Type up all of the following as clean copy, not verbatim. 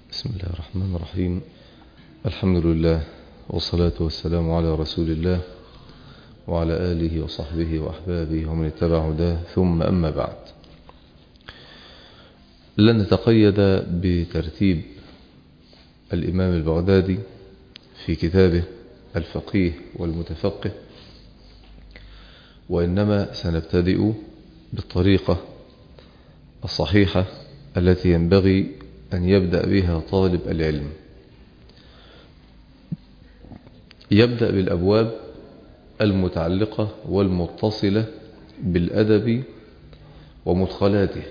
بسم الله الرحمن الرحيم. الحمد لله والصلاة والسلام على رسول الله وعلى آله وصحبه وأحبابه ومن اتبع هداه، ثم أما بعد. لن نتقيد بترتيب الإمام البغدادي في كتابه الفقيه والمتفقه، وإنما سنبتدئ بالطريقة الصحيحة التي ينبغي أن يبدأ بها طالب العلم. يبدأ بالأبواب المتعلقة والمتصلة بالأدب ومدخلاته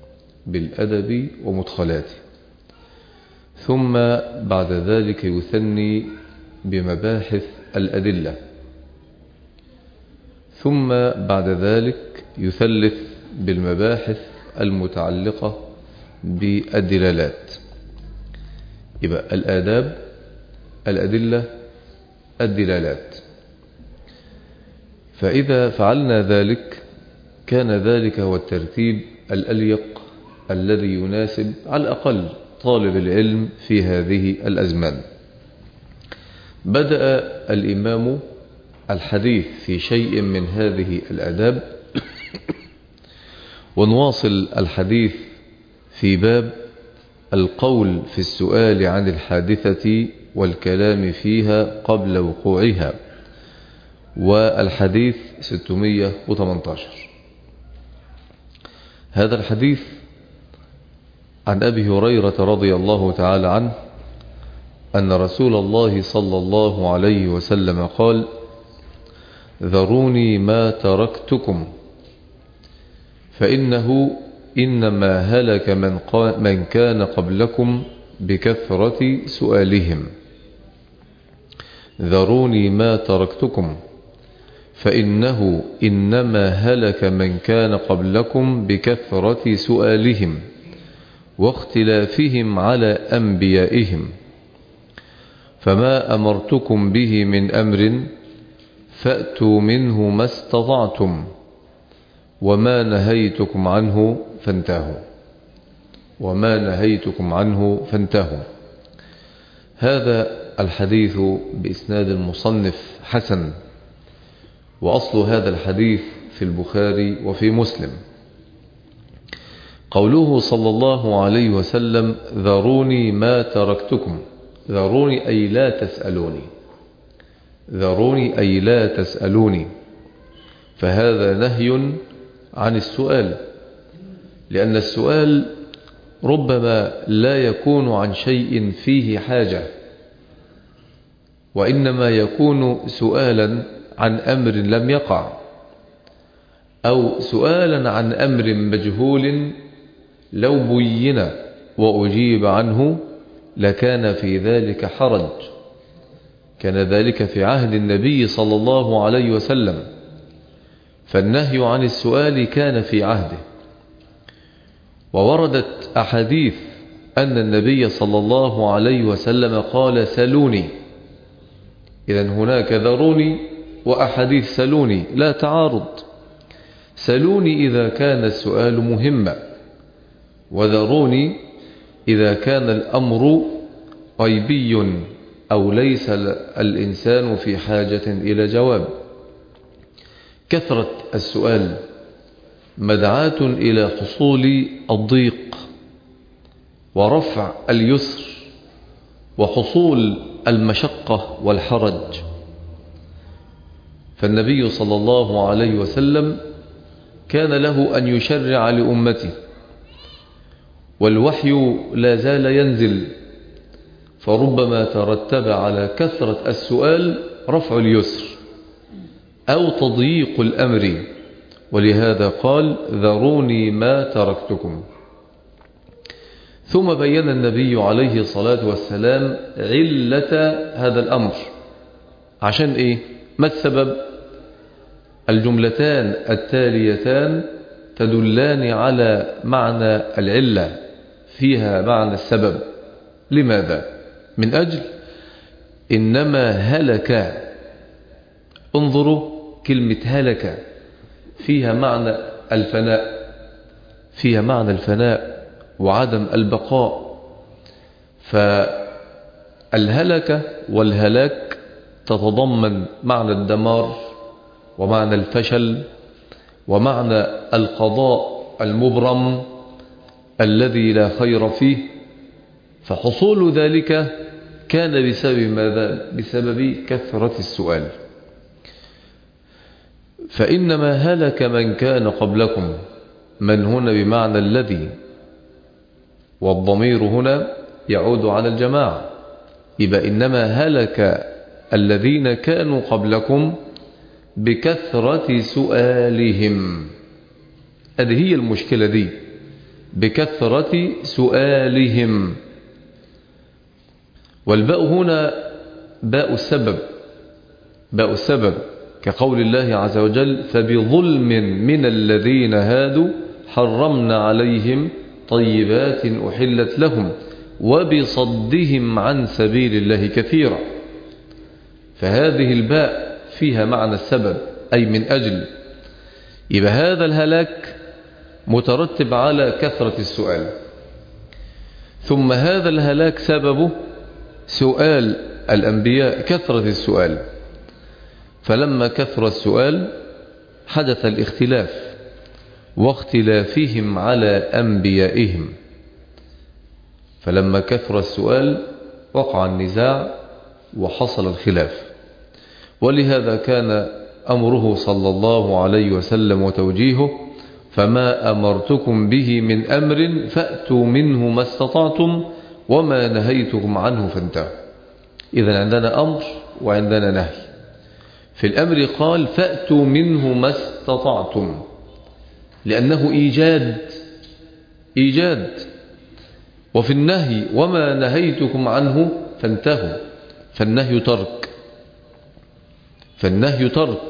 ثم بعد ذلك يثني بمباحث الأدلة، ثم بعد ذلك يثلث بالمباحث المتعلقة بالدلالات. يبقى الآداب، الأدلة، الدلالات. فإذا فعلنا ذلك كان ذلك هو الترتيب الأليق الذي يناسب على الأقل طالب العلم في هذه الأزمان. بدأ الإمام الحديث في شيء من هذه الآداب، ونواصل الحديث في باب القول في السؤال عن الحادثة والكلام فيها قبل وقوعها، والحديث 618. هذا الحديث عن أبي هريرة رضي الله تعالى عنه أن رسول الله صلى الله عليه وسلم قال: ذروني ما تركتكم فإنه إنما هلك من كان قبلكم بكثرة سؤالهم. ذروني ما تركتكم فإنه إنما هلك من كان قبلكم بكثرة سؤالهم واختلافهم على أنبيائهم، فما أمرتكم به من أمر فأتوا منه ما استطعتم، وما نهيتكم عنه فانتهوا. هذا الحديث بإسناد المصنف حسن، وأصل هذا الحديث في البخاري وفي مسلم. قوله صلى الله عليه وسلم: ذروني ما تركتكم، ذروني أي لا تسألوني، ذروني أي لا تسألوني، فهذا نهي عن السؤال، لأن السؤال ربما لا يكون عن شيء فيه حاجة، وإنما يكون سؤالا عن أمر لم يقع، أو سؤالا عن أمر مجهول لو بين وأجيب عنه لكان في ذلك حرج. كان ذلك في عهد النبي صلى الله عليه وسلم، فالنهي عن السؤال كان في عهده. ووردت أحاديث أن النبي صلى الله عليه وسلم قال: سلوني. إذن هناك ذروني وأحاديث سلوني، لا تعارض. سلوني إذا كان السؤال مهما، وذروني إذا كان الأمر غيبي أو ليس الإنسان في حاجة إلى جواب. كثرة السؤال مدعاة إلى حصول الضيق ورفع اليسر وحصول المشقة والحرج. فالنبي صلى الله عليه وسلم كان له أن يشرع لأمته، والوحي لا زال ينزل، فربما ترتب على كثرة السؤال رفع اليسر أو تضييق الأمر، ولهذا قال: ذروني ما تركتكم. ثم بين النبي عليه الصلاة والسلام علة هذا الأمر. عشان إيه؟ ما السبب؟ الجملتان التاليتان تدلان على معنى العلة، فيها معنى السبب. لماذا؟ من أجل إنما هلك. انظروا كلمة هلك فيها معنى الفناء، وعدم البقاء. فالهلكة والهلاك تتضمن معنى الدمار ومعنى الفشل ومعنى القضاء المبرم الذي لا خير فيه. فحصول ذلك كان بسبب ماذا؟ بسبب كثرة السؤال. فإنما هلك من كان قبلكم، من هنا بمعنى الذي، والضمير هنا يعود على الجماعة، يبقى إنما هلك الذين كانوا قبلكم بكثرة سؤالهم. هذه هي المشكلة دي، بكثرة سؤالهم. والباء هنا باء السبب، باء السبب، كقول الله عز وجل: فبظلم من الذين هادوا حرمنا عليهم طيبات أحلت لهم وبصدهم عن سبيل الله كثيرا. فهذه الباء فيها معنى السبب، أي من أجل. يبقى هذا الهلاك مترتب على كثرة السؤال، ثم هذا الهلاك سببه سؤال الأنبياء، كثرة السؤال. فلما كثر السؤال حدث الاختلاف واختلافهم على أنبيائهم. فلما كثر السؤال وقع النزاع وحصل الخلاف. ولهذا كان أمره صلى الله عليه وسلم وتوجيهه: فما أمرتكم به من أمر فأتوا منه ما استطعتم وما نهيتكم عنه فانتهوا. إذن عندنا أمر وعندنا نهي. في الأمر قال: فأتوا منه ما استطعتم، لأنه إيجاد. وفي النهي: وما نهيتكم عنه فانتهوا، فالنهي ترك.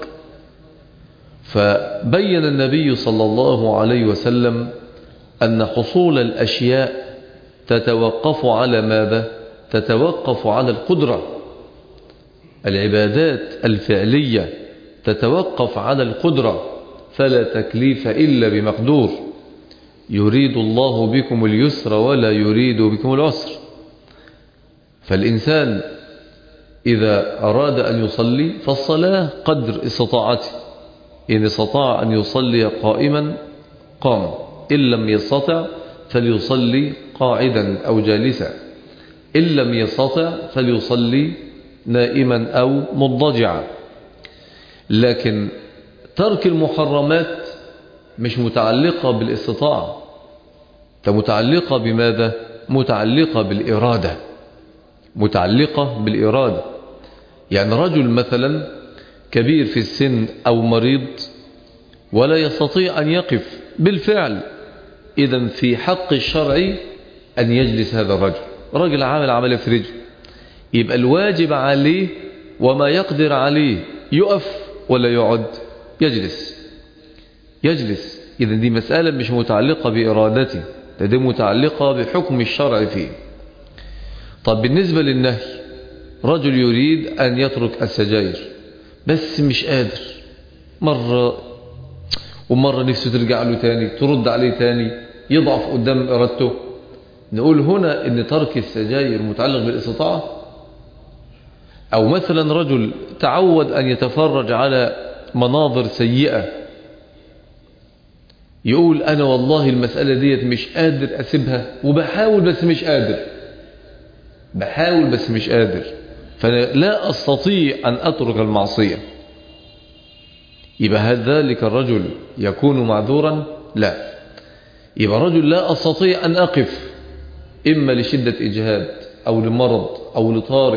فبين النبي صلى الله عليه وسلم أن حصول الأشياء تتوقف على ماذا؟ تتوقف على القدرة. العبادات الفعلية تتوقف على القدرة، فلا تكليف إلا بمقدور. يريد الله بكم اليسر ولا يريد بكم العسر. فالإنسان إذا أراد أن يصلي فالصلاة قدر استطاعته. إن استطاع أن يصلي قائما قام، إن لم يستطع فليصلي قاعدا أو جالسا، إن لم يستطع فليصلي نائما أو مضجعا. لكن ترك المحرمات مش متعلقة بالاستطاعة، متعلقة بماذا؟ متعلقة بالإرادة. يعني رجل مثلا كبير في السن أو مريض ولا يستطيع أن يقف بالفعل، إذن في حق الشرع أن يجلس هذا الرجل. رجل عامل عمل في رجل، يبقى الواجب عليه وما يقدر عليه يقف ولا يقعد؟ يجلس. إذن دي مسألة مش متعلقة بإرادته، دي متعلقة بحكم الشرع فيه. طب بالنسبة للنهي، رجل يريد أن يترك السجاير بس مش قادر، مرة ومرة نفسه ترجع له تاني، ترد عليه تاني، يضعف قدام إرادته. نقول هنا إن ترك السجاير متعلق بالاستطاعة؟ أو مثلا رجل تعود أن يتفرج على مناظر سيئة، يقول أنا والله المسألة ديت مش قادر أسيبها وبحاول بس مش قادر، فلا أستطيع أن أترك المعصية. يبقى هل ذلك الرجل يكون معذورا؟ لا. يبقى رجل لا أستطيع أن أقف، إما لشدة إجهاد أو لمرض أو لطارئ.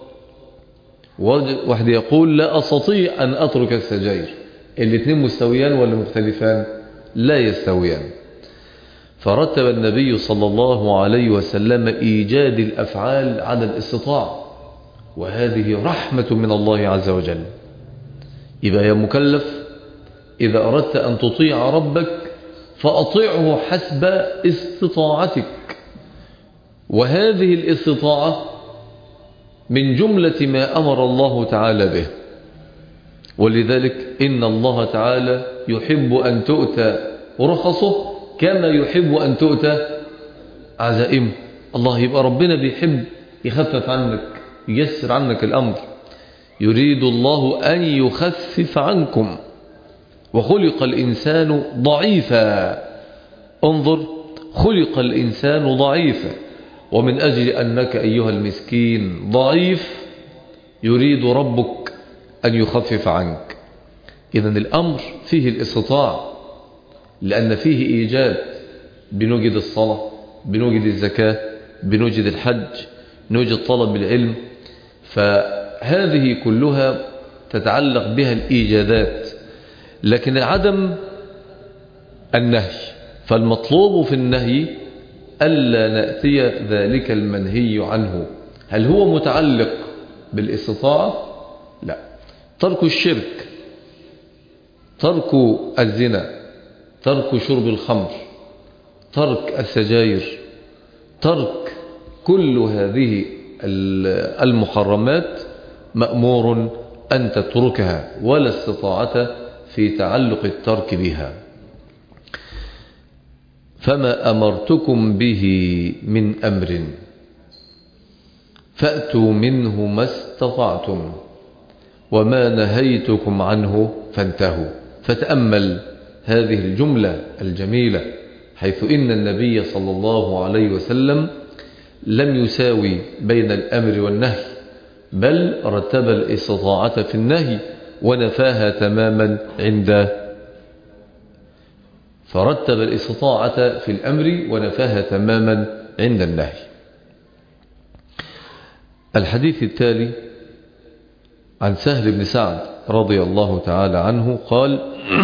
واحد يقول لا أستطيع أن أترك السجاير. الاثنين مستويان ولا مختلفان؟ لا يستويان. فرتب النبي صلى الله عليه وسلم إيجاد الأفعال على الاستطاعة، وهذه رحمة من الله عز وجل. يبقى يا مكلف، إذا أردت أن تطيع ربك فأطيعه حسب استطاعتك، وهذه الاستطاعة من جملة ما أمر الله تعالى به. ولذلك إن الله تعالى يحب أن تؤتى رخصه كما يحب أن تؤتى عزائمه. الله، يبقى ربنا بيحب يخفف عنك، ييسر عنك الأمر. يريد الله أن يخفف عنكم وخلق الإنسان ضعيفا. انظر، خلق الإنسان ضعيفا، ومن أجل أنك أيها المسكين ضعيف يريد ربك أن يخفف عنك. إذن الأمر فيه الاستطاع، لأن فيه إيجاد. بنوجد الصلاة، بنوجد الزكاة، بنوجد الحج، نوجد طلب العلم، فهذه كلها تتعلق بها الإيجادات. لكن العدم النهي، فالمطلوب في النهي ألا نأتي ذلك المنهي عنه. هل هو متعلق بالاستطاعة؟ لا. ترك الشرك، ترك الزنا، ترك شرب الخمر، ترك السجاير، ترك كل هذه المحرمات مأمور أن تتركها، ولا استطاعة في تعلق الترك بها. فما أمرتكم به من أمر فأتوا منه ما استطعتم وما نهيتكم عنه فانتهوا. فتأمل هذه الجملة الجميلة، حيث إن النبي صلى الله عليه وسلم لم يساوي بين الأمر والنهي، بل رتب الاستطاعة في النهي ونفاها تماما فرتب الاستطاعة في الأمر ونفاها تماما عند النهي. الحديث التالي عن سهل بن سعد رضي الله تعالى عنه قال: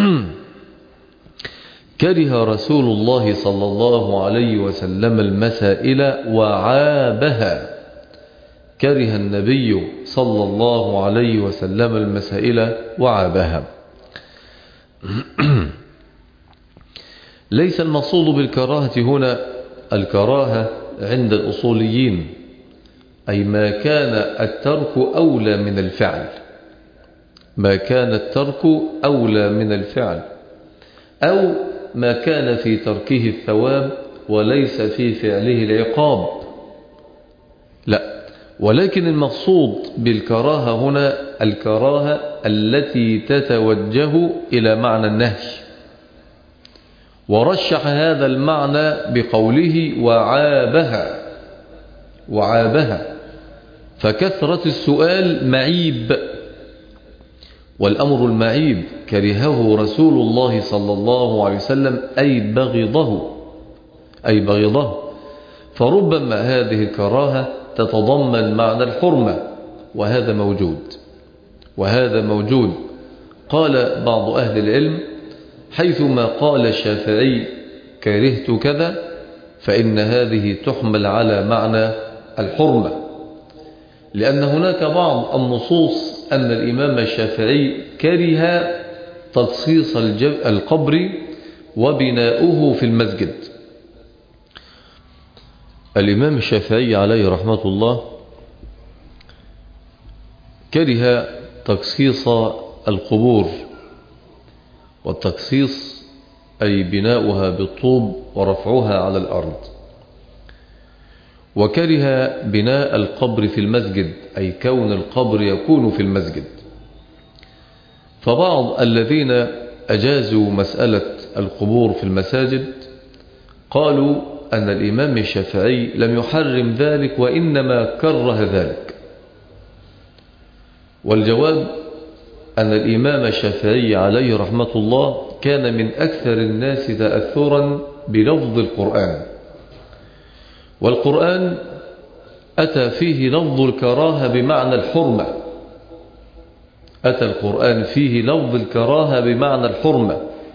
كره رسول الله صلى الله عليه وسلم المسائل وعابها. كره النبي صلى الله عليه وسلم المسائل وعابها. ليس المقصود بالكراهة هنا الكراهة عند الأصوليين، أي ما كان الترك أولى من الفعل، ما كان الترك أولى من الفعل، أو ما كان في تركه الثواب وليس في فعله العقاب. لا، ولكن المقصود بالكراهة هنا الكراهة التي تتوجه إلى معنى النهي، ورشح هذا المعنى بقوله وعابها. وعابها، فكثرة السؤال معيب، والأمر المعيب كرهه رسول الله صلى الله عليه وسلم أي بغضه. فربما هذه الكراهة تتضمن معنى الحرمة، وهذا موجود. قال بعض أهل العلم: حيثما قال الشافعي كرهت كذا فإن هذه تحمل على معنى الحرمة، لأن هناك بعض النصوص أن الإمام الشافعي كره تخصيص القبر وبناؤه في المسجد. الإمام الشافعي عليه رحمة الله كره تخصيص القبور، والتخصيص أي بناؤها بالطوب ورفعها على الأرض، وكره بناء القبر في المسجد، أي كون القبر يكون في المسجد. فبعض الذين أجازوا مسألة القبور في المساجد قالوا أن الإمام الشافعي لم يحرم ذلك وإنما كره ذلك. والجواب أن الإمام الشافعي عليه رحمة الله كان من أكثر الناس تأثرا بلفظ القرآن، والقرآن أتى فيه لفظ الكراهة بمعنى الحرمة، أتى القرآن فيه لفظ الكراهة بمعنى الحرمة.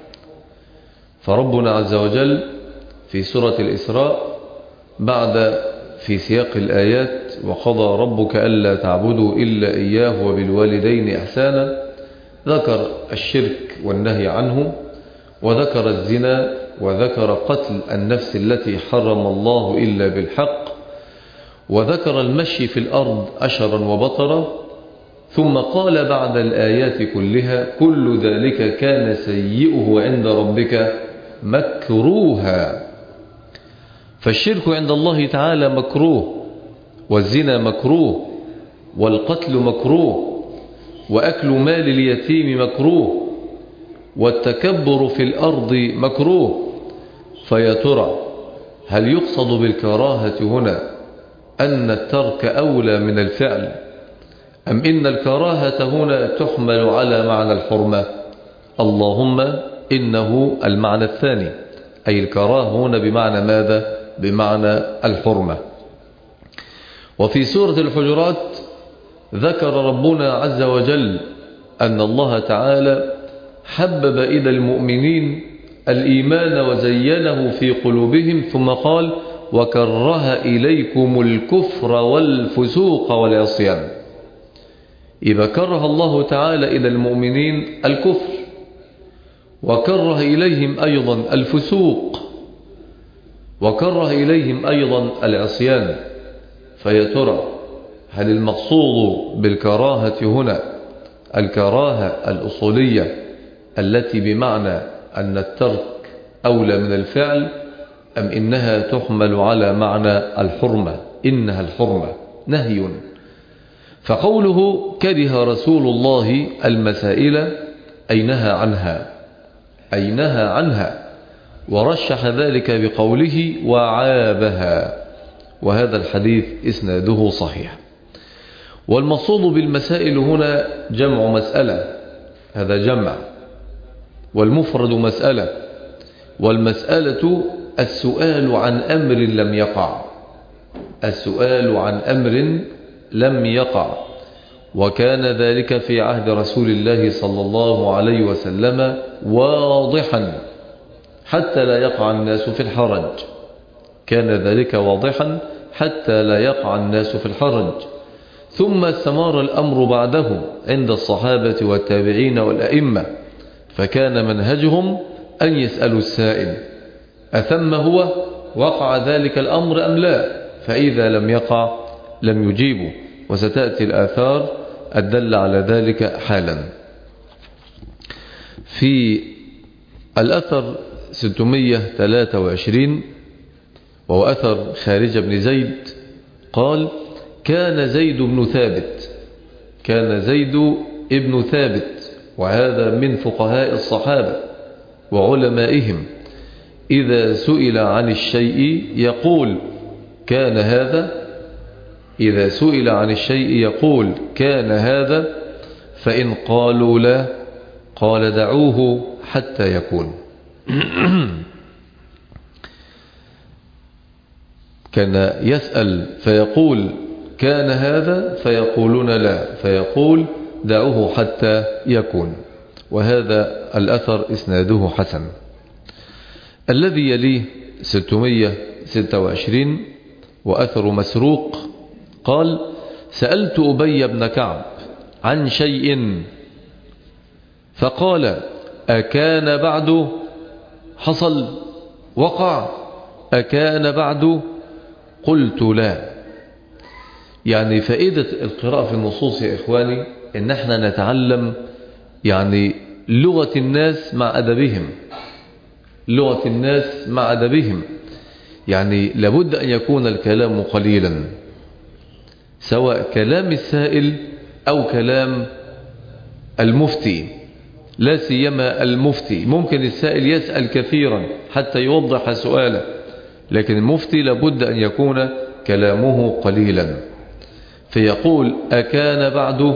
فربنا عز وجل في سورة الإسراء بعد في سياق الآيات وقضى ربك ألا تعبدوا إلا إياه وبالوالدين إحسانا، ذكر الشرك والنهي عنه، وذكر الزنا، وذكر قتل النفس التي حرم الله إلا بالحق، وذكر المشي في الأرض أشرا وبطرا، ثم قال بعد الآيات كلها كل ذلك كان سيئه عند ربك مكروها. فالشرك عند الله تعالى مكروه، والزنا مكروه، والقتل مكروه، وأكل مال اليتيم مكروه، والتكبر في الأرض مكروه. فيا ترى هل يقصد بالكراهة هنا أن الترك أولى من الفعل، أم إن الكراهة هنا تحمل على معنى الحرمة؟ اللهم إنه المعنى الثاني، أي الكراهة هنا بمعنى ماذا؟ بمعنى الحرمة. وفي سورة الحجرات ذكر ربنا عز وجل أن الله تعالى حبب إلى المؤمنين الإيمان وزينه في قلوبهم، ثم قال وكره إليكم الكفر والفسوق والعصيان. إذا كره الله تعالى إلى المؤمنين الكفر، وكره إليهم أيضا الفسوق، وكره إليهم أيضا العصيان. فيا ترى هل المقصود بالكراهة هنا الكراهة الأصولية التي بمعنى أن الترك أولى من الفعل، أم إنها تحمل على معنى الحرمة؟ إنها الحرمة نهي. فقوله كره رسول الله المسائل أي نهى عنها، أي نهى عنها، ورشح ذلك بقوله وعابها، وهذا الحديث إسناده صحيح. والمقصود بالمسائل هنا جمع مسألة، هذا جمع، والمفرد مسألة، والمسألة السؤال عن أمر لم يقع، السؤال عن أمر لم يقع. وكان ذلك في عهد رسول الله صلى الله عليه وسلم واضحا حتى لا يقع الناس في الحرج، كان ذلك واضحا حتى لا يقع الناس في الحرج. ثم استمر الأمر بعده عند الصحابة والتابعين والأئمة، فكان منهجهم أن يسألوا السائل أثم هو وقع ذلك الأمر أم لا، فإذا لم يقع لم يجيبوا، وستأتي الآثار الدالة على ذلك حالا. في الأثر 623 وهو أثر خارج بن زيد قال كان زيد بن ثابت، كان زيد ابن ثابت، وهذا من فقهاء الصحابة وعلمائهم، إذا سئل عن الشيء يقول كان هذا، إذا سئل عن الشيء يقول كان هذا، فإن قالوا لا قال دعوه حتى يكون. كان يسأل فيقول كان هذا فيقولون لا، فيقول دعوه حتى يكون. وهذا الأثر إسناده حسن. الذي يليه 626 وأثر مسروق قال سألت أبي بن كعب عن شيء فقال أكان بعد حصل وقع، أكان بعد؟ قلت لا. يعني فائدة القراءة في النصوص يا إخواني إن احنا نتعلم يعني لغة الناس مع أدبهم، لغة الناس مع أدبهم. يعني لابد أن يكون الكلام قليلا، سواء كلام السائل أو كلام المفتي، لا سيما المفتي. ممكن السائل يسأل كثيرا حتى يوضح سؤاله، لكن المفتي لابد أن يكون كلامه قليلا. فيقول أكان بعده؟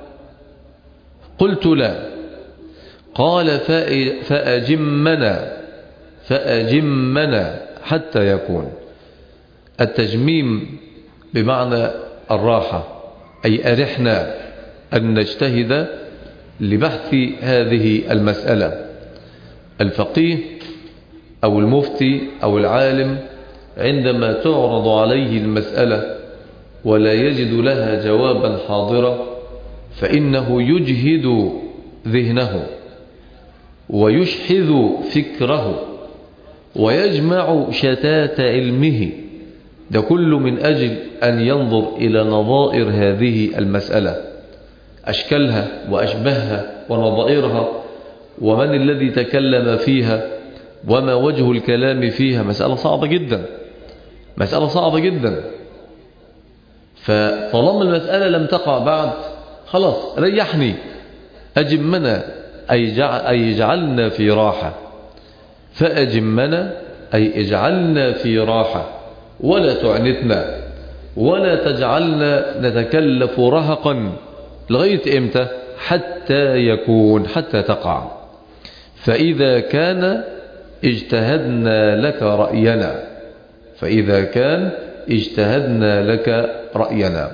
قلت لا. قال فأجمنا حتى يكون. التجميم بمعنى الراحة، أي أرحنا أن نجتهد لبحث هذه المسألة. الفقيه أو المفتي أو العالم عندما تعرض عليه المسألة ولا يجد لها جوابا حاضرا فإنه يجهد ذهنه ويشحذ فكره ويجمع شتات علمه، ده كل من أجل أن ينظر إلى نظائر هذه المسألة، أشكالها وأشبهها ونظائرها، ومن الذي تكلم فيها وما وجه الكلام فيها. مسألة صعبة جدا، مسألة صعبة جدا. فطالما المسألة لم تقع بعد، خلاص ريحني، أجمنا أي اجعلنا في راحة، فأجمنا أي اجعلنا في راحة ولا تعنتنا ولا تجعلنا نتكلف رهقا لغاية إمتى؟ حتى تقع. فإذا كان اجتهدنا لك رأينا، فإذا كان اجتهدنا لك رأينا.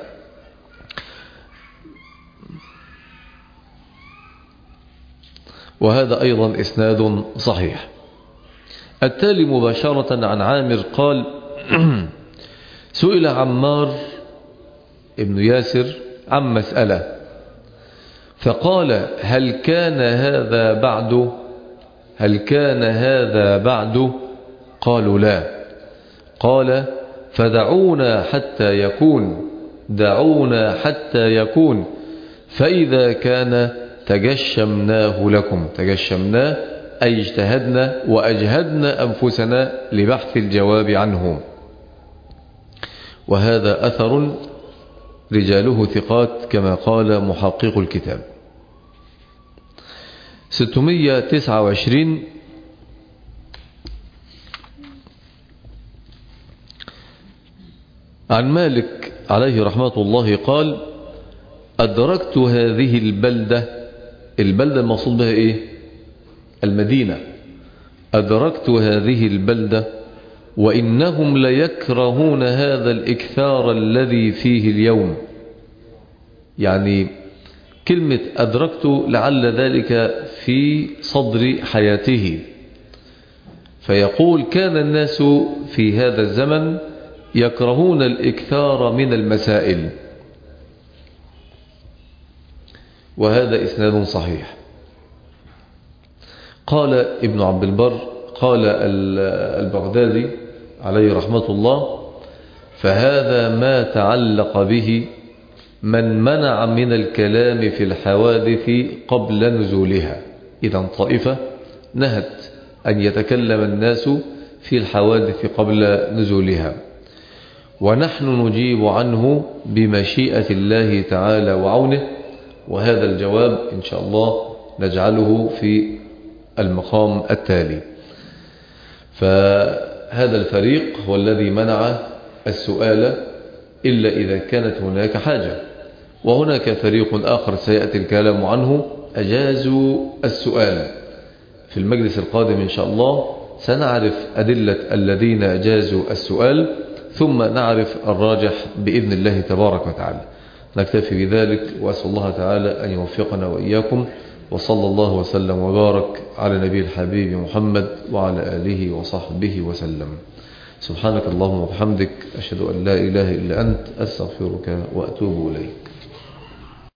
وهذا أيضا إسناد صحيح. التالي مباشرة عن عامر قال: سئل عمار ابن ياسر عن مسألة، فقال: هل كان هذا بعد؟ قالوا لا. قال: فدعونا حتى يكون، فإذا كان تجشمناه لكم. تجشمناه أي اجتهدنا وأجهدنا أنفسنا لبحث الجواب عنه. وهذا أثر رجاله ثقات كما قال محقق الكتاب. 629 عن مالك عليه رحمة الله قال: أدركت هذه البلدة المقصود بها إيه؟ المدينة. أدركت هذه البلدة وإنهم ليكرهون هذا الإكثار الذي فيه اليوم. يعني كلمة أدركت لعل ذلك في صدر حياته، فيقول: كان الناس في هذا الزمن يكرهون الإكثار من المسائل. وهذا إسناد صحيح. قال ابن عبد البر، قال البغدادي عليه رحمة الله: فهذا ما تعلق به من منع من الكلام في الحوادث قبل نزولها. إذن طائفة نهت أن يتكلم الناس في الحوادث قبل نزولها، ونحن نجيب عنه بمشيئة الله تعالى وعونه. وهذا الجواب إن شاء الله نجعله في المقام التالي. فهذا الفريق هو الذي منع السؤال إلا إذا كانت هناك حاجة، وهناك فريق آخر سيأتي الكلام عنه أجازوا السؤال. في المجلس القادم إن شاء الله سنعرف أدلة الذين أجازوا السؤال، ثم نعرف الراجح بإذن الله تبارك وتعالى. نكتفي بذلك، وأسأل الله تعالى أن يوفقنا وإياكم، وصلى الله وسلم وبارك على نبي الحبيب محمد وعلى آله وصحبه وسلم. سبحانك اللهم وبحمدك، أشهد أن لا إله إلا أنت، أستغفرك وأتوب إليك.